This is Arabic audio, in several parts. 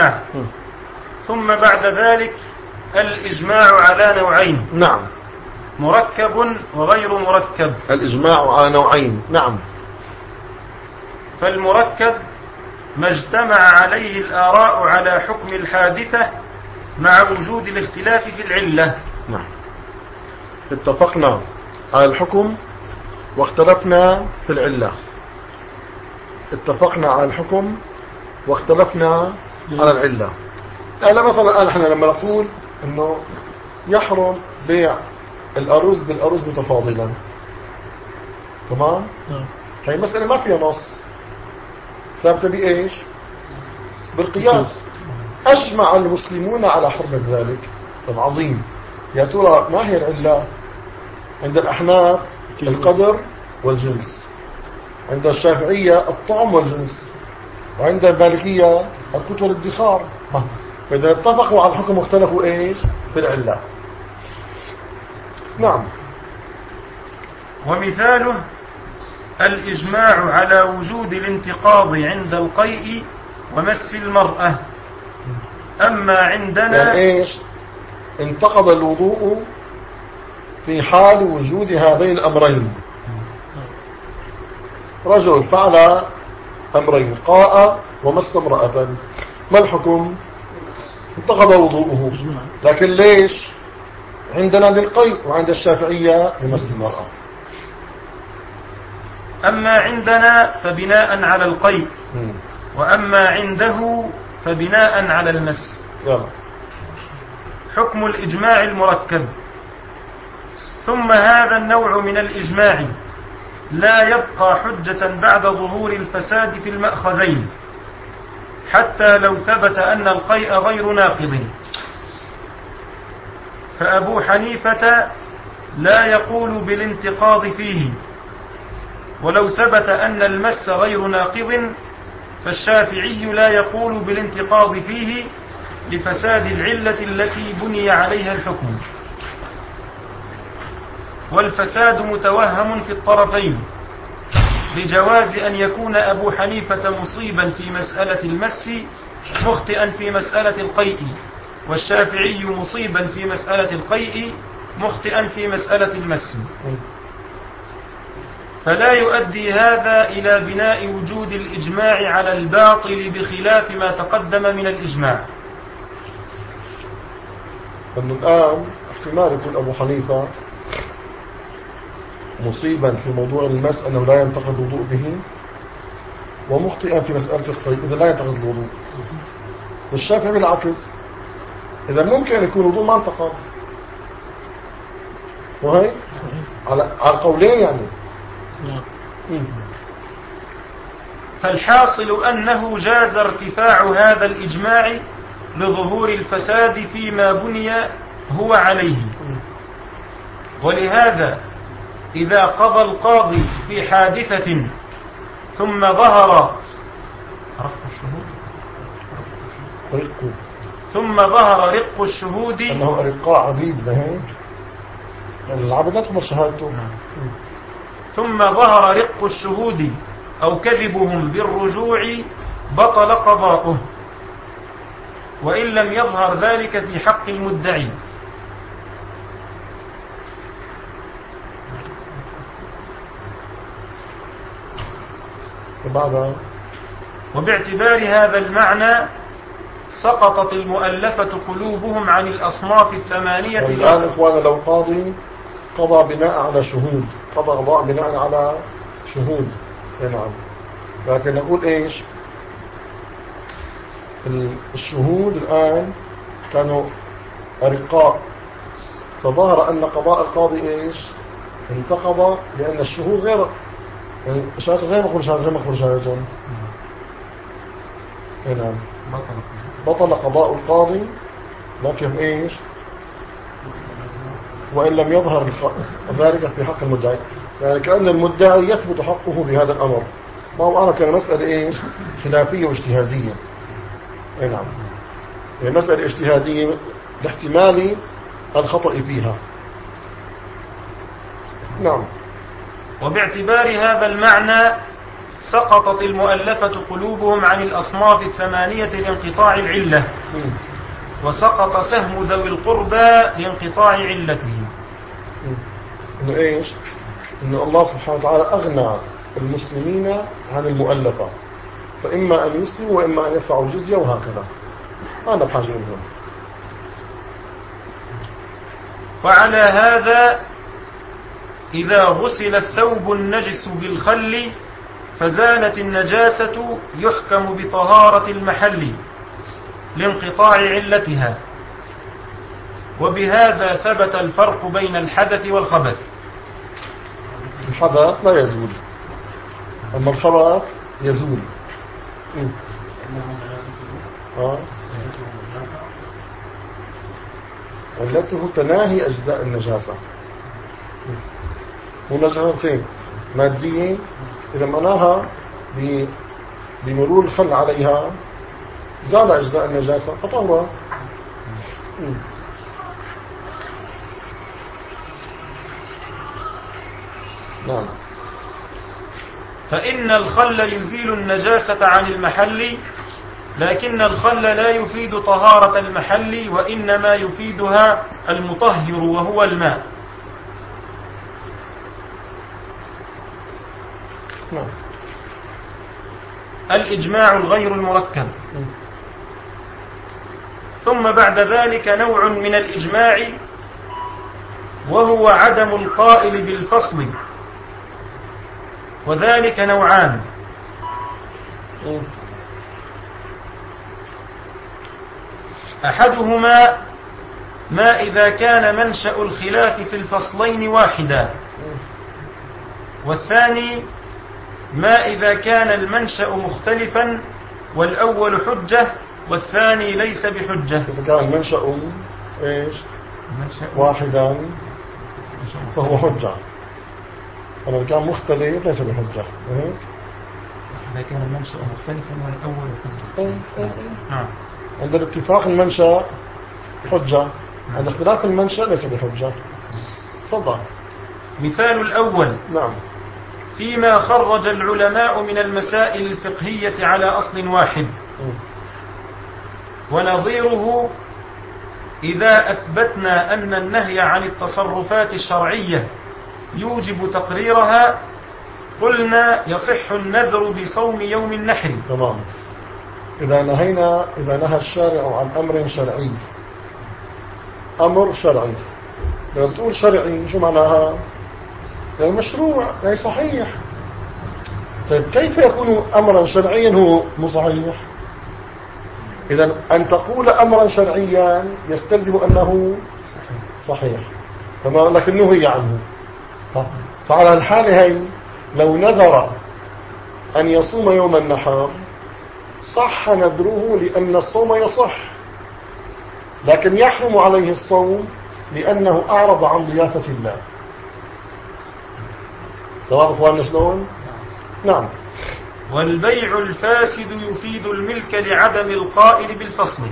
ثم بعد ذلك الإجماع على نوعين. نعم. مركب وغير مركب. الإجماع على نوعين. نعم. فالمركب ما اجتمع عليه الآراء على حكم الحادثة مع وجود الاختلاف في العلة. نعم. اتفقنا على الحكم واختلفنا في العلة. اتفقنا على الحكم واختلفنا على العلة. يعني مثلا احنا لما نقول انه يحرم بيع الأرز بالأرز متفاضلا، تمام؟ هي مسألة ما فيها نص، ثابتة بإيش؟ بالقياس. أجمع المسلمون على حرمة ذلك. طب عظيم. يا ترى ما هي العلة؟ عند الأحناف القدر والجنس، عند الشافعية الطعم والجنس، وعند المالكية القوت والادخار. فإذا اتفقوا على الحكم واختلفوا إيش؟ في العلة. نعم. ومثاله الإجماع على وجود الانتقاض عند القيء ومس المرأة. أما عندنا يعني إيش؟ انتقض الوضوء في حال وجود هذين الأمرين. رجل فعل أمرين، قاء ومس امرأة، ما الحكم؟ انتقض وضوءه. لكن ليش؟ عندنا للقيء وعند الشافعية لمس المرأة. أما عندنا فبناء على القيء، وأما عنده فبناء على المس. يلا. حكم الإجماع المركب. ثم هذا النوع من الإجماع لا يبقى حجة بعد ظهور الفساد في المأخذين، حتى لو ثبت أن القيء غير ناقض. فأبو حنيفة لا يقول بالانتقاض فيه، ولو ثبت أن المس غير ناقض فالشافعي لا يقول بالانتقاض فيه لفساد العلة التي بني عليها الحكم. والفساد متوهم في الطرفين، لجواز أن يكون أبو حنيفة مصيبا في مسألة المس مخطئا في مسألة القيء، والشافعي مصيبا في مسألة القيء مخطئا في مسألة المس. فلا يؤدي هذا إلى بناء وجود الإجماع على الباطل بخلاف ما تقدم من الإجماع. أنه الآن احتمال يكون أبو حنيفة مصيبا في موضوع المس أنه لا ينتقد الوضوء به، ومخطئا في مسألة القيء إذا لا ينتقد الوضوء. والشافعي بالعكس، إذا ممكن أن يكون الوضوء ما انتقد، وهي على قولين يعني. فالحاصل أنه جاز ارتفاع هذا الإجماع لظهور الفساد فيما بني هو عليه. ولهذا إذا قضى القاضي في حادثة ثم ظهر رق الشهود أنه أرقاء عبيد بهيك العبد لا تقبل شهادته. ثم ظهر رق الشهود أو كذبهم بالرجوع بطل قضاؤه، وإن لم يظهر ذلك في حق المدعي. وباعتبار هذا المعنى سقطت المؤلفة قلوبهم عن الأصناف الثمانية. الآن إخوانا لو قاضي قضى بناء على شهود، قضى قضاء بناء على شهود، نعم، لكن نقول إيش؟ الشهود الآن كانوا أرقاء، فظهر أن قضاء القاضي إيش؟ انتقض لأن الشهود غير، يعني شهادة غير مقبول، شهادة غير مقبول شهادتهم. نعم، بطل قضاء القاضي، لكن إيش؟ وإن لم يظهر ذلك في حق المدعي، يعني كأن المدعي يثبت حقه بهذا الأمر. ما هو أنا كان مسألة إيش؟ خلافية واجتهادية. نعم، يعني مسألة اجتهادية لاحتمال الخطأ فيها. نعم. وباعتبار هذا المعنى سقطت المؤلفة قلوبهم عن الأصناف الثمانية لانقطاع العلة، وسقط سهم ذوي القربى لانقطاع علته. إنه إيش؟ إنه الله سبحانه وتعالى أغنى المسلمين عن المؤلفة، فإما أن يسلموا وإما أن يدفعوا الجزية، وهكذا. أنا بحاجة منهم. وعلى هذا إذا غسل الثوب النجس بالخل فزالت النجاسة يحكم بطهارة المحل لانقطاع علتها، وبهذا ثبت الفرق بين الحدث والخبث. الحدث لا يزول، أما الخبث يزول. علته تناهي أجزاء النجاسة، ونجاستين ماديين إذا مناها بمرور الخل عليها زال أجزاء النجاسة فطهرها. نعم. فإن الخل يزيل النجاسة عن المحل، لكن الخل لا يفيد طهارة المحل، وإنما يفيدها المطهر وهو الماء. نعم. الإجماع الغير المركب. ثم بعد ذلك نوع من الإجماع، وهو عدم القائل بالفصل، وذلك نوعان: أحدهما ما إذا كان منشأ الخلاف في الفصلين واحدا، والثاني ما إذا كان المنشأ مختلفا والأول حجة والثاني ليس بحجة. إذا كان المنشأ إيش؟ واحدا فهو حجة، أما إذا كان مختلف ليس بحجة. إذا كان المنشأ مختلفا والأول حجة. عند الاتفاق المنشأ حجة، عند اختلاف المنشأ ليس بحجة. تفضل. مثال الأول: نعم. فيما خرج العلماء من المسائل الفقهية على أصل واحد. ونظيره: إذا أثبتنا أن النهي عن التصرفات الشرعية يوجب تقريرها قلنا يصح النذر بصوم يوم النحر. تمام. إذا نهى الشارع عن أمر شرعي، أمر شرعي، لو بتقول شرعي شو معناها؟ يعني مشروع، يعني صحيح. طيب كيف يكون أمرا شرعيا هو مو صحيح؟ إذا أن تقول أمرا شرعيا يستلزم أنه صحيح، تمام، لكنه هي عنه. فعلى الحالة هي لو نذر أن يصوم يوم النحر صح نذره لأن الصوم يصح، لكن يحرم عليه الصوم لأنه أعرض عن ضيافة الله. تمام أخواننا شلون؟ نعم. والبيع الفاسد يفيد الملك لعدم القائل بالفصل.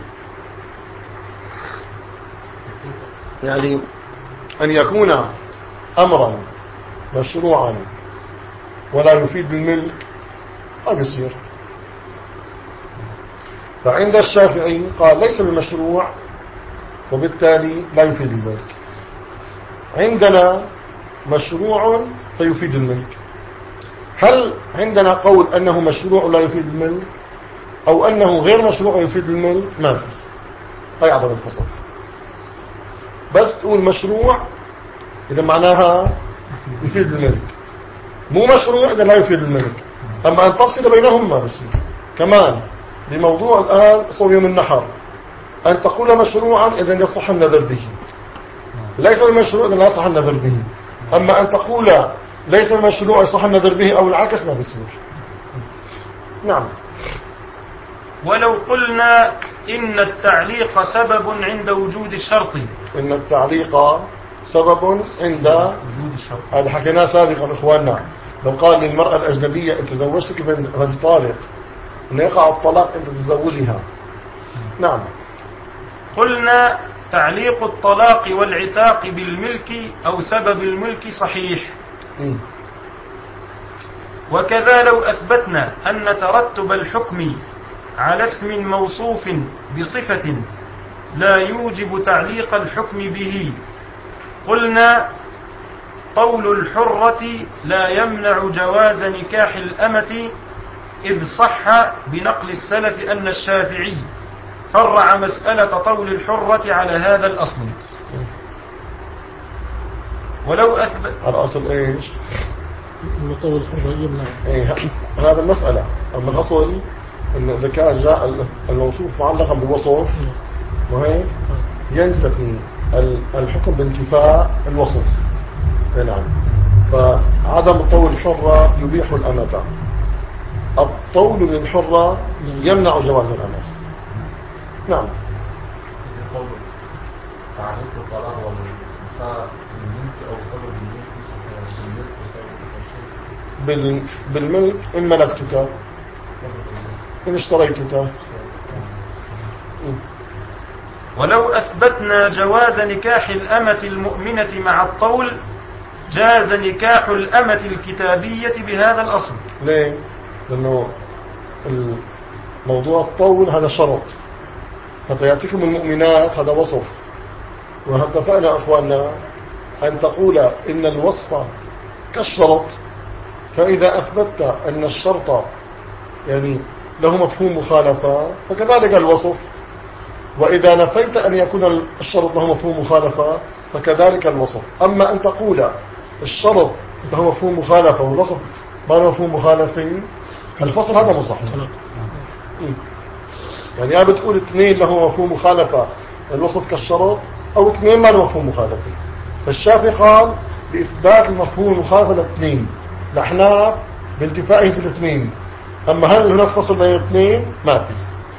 يعني أن يكون أمرا مشروعا ولا يفيد الملك ما بيصير. فعند الشافعي قال ليس بالمشروع وبالتالي لا يفيد الملك. عندنا مشروع فيفيد الملك. هل عندنا قول أنه مشروع لا يفيد الملك أو أنه غير مشروع يفيد الملك؟ ما في. هاي عدم الفصل. بس تقول مشروع إذا معناها يفيد الملك، مو مشروع إذا لا يفيد الملك. أما أن تفصل بينهم ما بصير. كمان بموضوع الآن صوم يوم النحر، أن تقول مشروعا إذا يصح النذر به، ليس بمشروع إذا لا يصح النذر به. أما أن تقول ليس المشروع يصح النذر به أو العكس ما بيصير. نعم. ولو قلنا إن التعليق سبب عند وجود الشرط. إن التعليق سبب عند وجود الشرط، هذا حكيناه سابقا إخواننا. لو قال للمرأة الأجنبية أنت تزوجتك فأنت طالق، أن يقع الطلاق أنت تزوجها. نعم. قلنا تعليق الطلاق والعتاق بالملك أو سبب الملك صحيح، وكذا لو أثبتنا أن ترتب الحكم على اسم موصوف بصفة لا يوجب تعليق الحكم به، قلنا قول الحرة لا يمنع جواز نكاح الأمة، إذ صح بنقل السلف أن الشافعي فرع مسألة طول الحرة على هذا الأصل. ولو أثبت الأصل إيش؟ إن طول الحرة يمنع. إيه هذا المسألة. أما الأصل إن إذا كان جاء الموصوف معلقا بوصف وهيك ينتفي الحكم بانتفاء الوصف. نعم. فعدم طول الحرة يبيح الأمة، الطول للحرة يمنع جواز الأمة. نعم. تعريف الطلاق والانتفاء بالملك أو سبب الملك بالملك إن ملكتك، إن اشتريتك. ولو أثبتنا جواز نكاح الأمة المؤمنة مع الطول جاز نكاح الأمة الكتابية بهذا الأصل. ليه؟ لأنه موضوع الطول هذا شرط، فتياتكم المؤمنات هذا وصف. واتفقنا أخواننا أن تقول إن الوصف كالشرط، فإذا أثبتت أن الشرط يعني له مفهوم مخالفة فكذلك الوصف، وإذا نفيت أن يكون الشرط له مفهوم مخالفة فكذلك الوصف. أما أن تقول الشرط له مفهوم مخالفة والوصف ما له مفهوم مخالفين، الفصل هذا مصحح. يعني يا بتقول اثنين له مفهوم مخالفة الوصف كالشرط، أو اثنين ما له مفهوم مخالفة. فالشافعي قال بإثبات المفهوم المخالفة الاثنين، الأحناف بانتفائهم في الاثنين. أما هل هناك فصل بين الاثنين؟ ما في.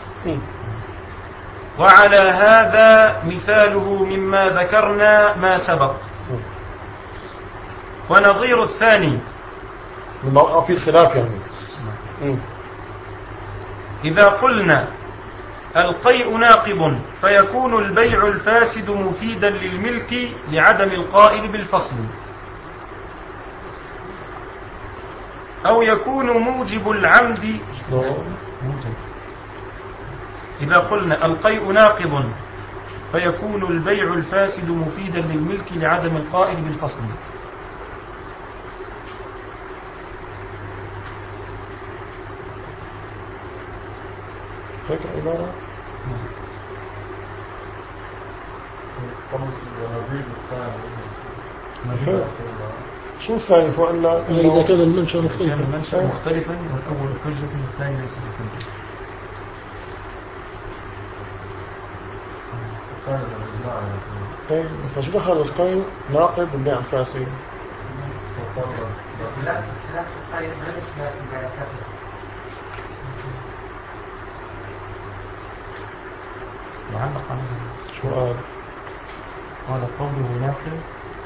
وعلى هذا مثاله مما ذكرنا ما سبق. ونظير الثاني لما وقع فيه الخلاف يعني إذا قلنا القيء ناقض فيكون البيع الفاسد مفيدا للملك لعدم القائل بالفصل، أو يكون موجب العمد. إذا قلنا القيء ناقض فيكون البيع الفاسد مفيدا للملك لعدم القائل بالفصل. هيك عبارة. شو الثاني فقلنا إذا كان المنشأ مختلفا، المنشأ مختلفا والأول حجة والثاني ليس بحجة. طيب بس شو دخل القيء ناقض بالبيع الفاسد؟ لا القيء ما يشبه البيع الفاسد. معلق عليه شو قال قوله ناقض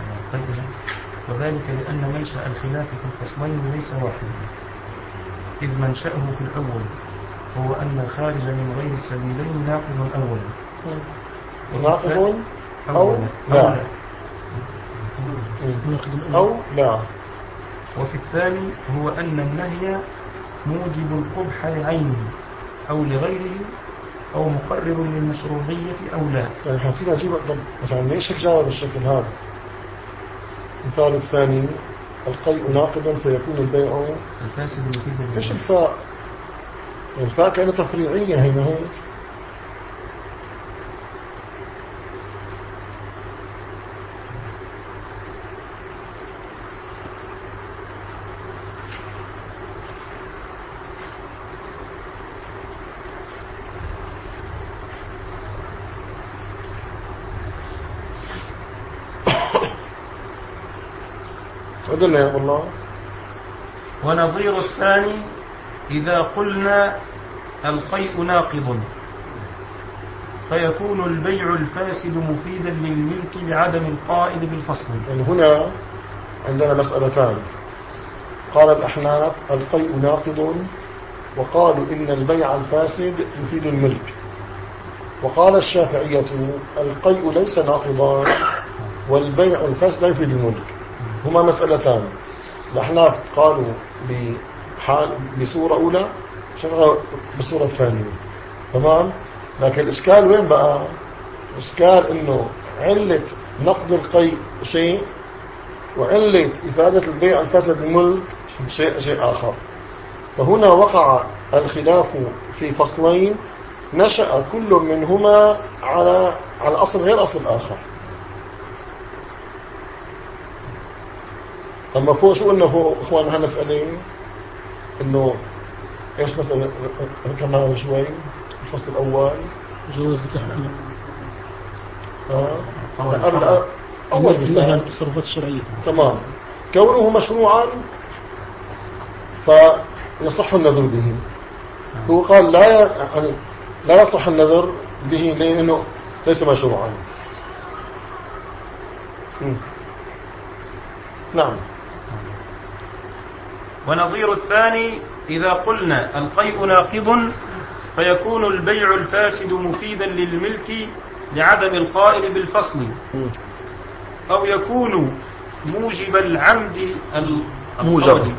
وذلك لأن منشأ الخلاف في الفصلين ليس واحدا، إذ منشأه في الأول هو أن الخارج من غير السبيلين ناقض أولا ناقض أو لا، وفي الثاني هو أن النهي موجب القبح لعينه أو لغيره أو مقرر للمشروعية أو لا. يعني حكينا نجيب مثلا ليش جاوب بالشكل هذا؟ المثال الثاني القيء ناقضا فيكون البيع الفاسد مفيدا. ايش الفاء؟ الفاء كانت تفريعية هنا هيك. قلنا يا الله. ونظير الثاني إذا قلنا القيء ناقض فيكون البيع الفاسد مفيدا للملك لعدم القائل بالفصل. يعني هنا عندنا مسألتان، قال الأحناف القيء ناقض وقالوا إن البيع الفاسد يفيد الملك، وقال الشافعية القيء ليس ناقضا والبيع الفاسد لا يفيد الملك. هما مسألتان، الأحناف قالوا حال بصورة أولى شغلها بصورة ثانية. تمام. لكن الإشكال وين بقى؟ الإشكال إنه علة نقد القيء شيء، وعلة إفادة البيع الفاسد الملك شيء آخر. فهنا وقع الخلاف في فصلين نشأ كل منهما على أصل غير أصل الآخر. أما فوق شو قلنا فوق إخواننا هالمسألة؟ إنه إيش مسألة ذكرناها شوي الفصل الأول جواز نكاح أول مثال مثال التصرفات الشرعية. تمام. كونه مشروعا فيصح النذر به. هو قال لا يصح النذر به لأنه ليس مشروعا. نعم. ونظير الثاني إذا قلنا القيء ناقض فيكون البيع الفاسد مفيدا للملك لعدم القائل بالفصل، أو يكون موجب العمد موجب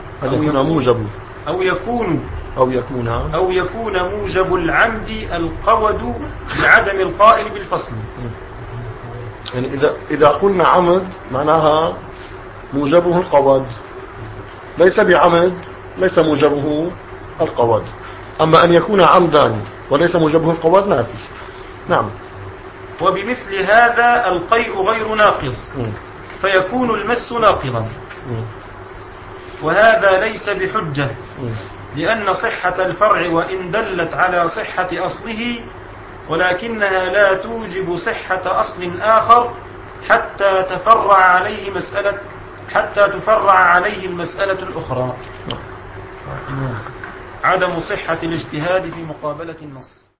أو يكون موجب العمد القود لعدم القائل بالفصل. يعني إذا قلنا عمد معناها موجبه القود، ليس بعمد ليس موجبه القود. أما أن يكون عمدان وليس موجبه القود ما فيه. نعم. وبمثل هذا القيء غير ناقض فيكون المس ناقضا، وهذا ليس بحجة، لأن صحة الفرع وإن دلت على صحة أصله ولكنها لا توجب صحة أصل آخر حتى تفرع عليه المسألة الأخرى. عدم صحة الاجتهاد في مقابلة النص.